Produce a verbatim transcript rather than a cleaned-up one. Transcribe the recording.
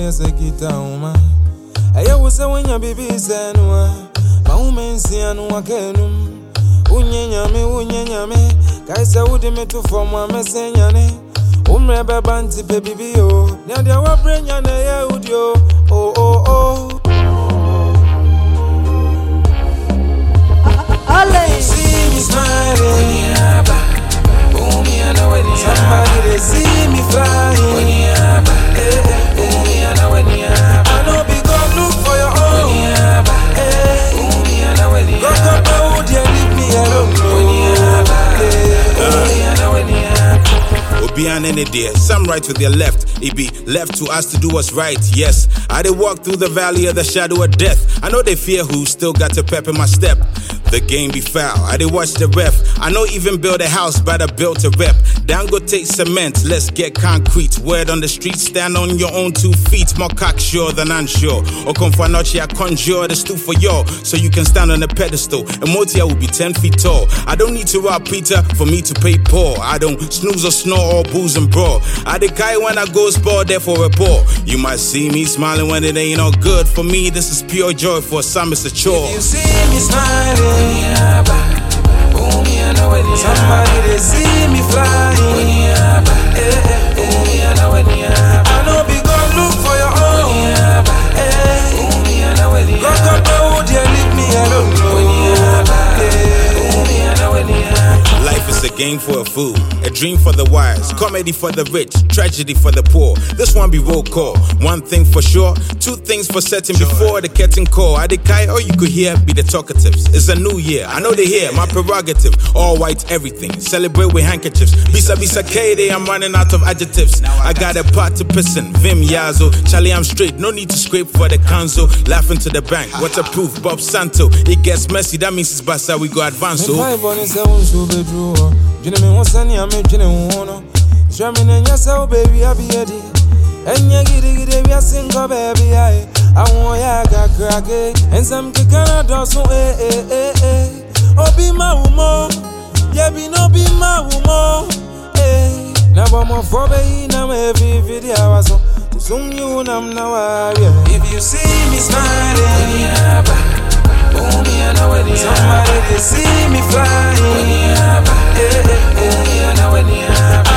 yes a guitar woman. I was a when your baby is anua. Baumen see anua canum. Unyanyame, unyanyame. Kaisa would me to form one messengane. Umre babanti baby yo. Nadia wa brenya na ya udio. Oh oh oh. See me smiling. Somebody they see me flying. I know be God look for your own. Go go go, dear, leave me alone. Obian any day, some right with their left. It be left to us to do what's right. Yes, I did walk through the valley of the shadow of death. I know they fear who still got to pep in my step. The game be foul, I did watch the ref. I know even build a house, but I built a rep. Dango take cement, let's get concrete. Word on the street, stand on your own two feet. More cocksure than unsure. Or confanochi, I conjure the stool for y'all, so you can stand on a pedestal. And Motia will be ten feet tall. I don't need to rob Peter for me to pay Paul. I don't snooze or snore or booze and brawl. I decay when I go sport, therefore report. You might see me smiling when it ain't all good. For me, this is pure joy, for some it's a chore. If you see me smiling, somebody they see me flying. I know be God look for your own. Go go go, dear, leave me alone. Life is a game for a fool, a dream for the wise, comedy for the rich, tragedy for the poor. This one be roll call. One thing for sure, two things for certain before the curtain call. I decay, all you could hear be the talkatives. It's a new year, I know they hear my prerogative. All white everything, celebrate with handkerchiefs. Bisa bisa K-Day, I'm running out of adjectives. I got a pot to pissin', Vim Yazo. Charlie, I'm straight, no need to scrape for the council. Laughing to the bank, waterproof, Bob Santo. It gets messy, that means it's basta, we go advance. So Jimmy Monsani, I'm making a one. German and yourself, baby, I'll be ready. And you get it, we are single, baby. I want ya got crack and some kicana does so eh eh eh eh. Oh, be my woman, yeah, be no be my woman. Eh, now I'm a for baby, now every video I was on. Soon you know now. If you see me smiling, somebody they see me flying. Yeah, yeah, yeah.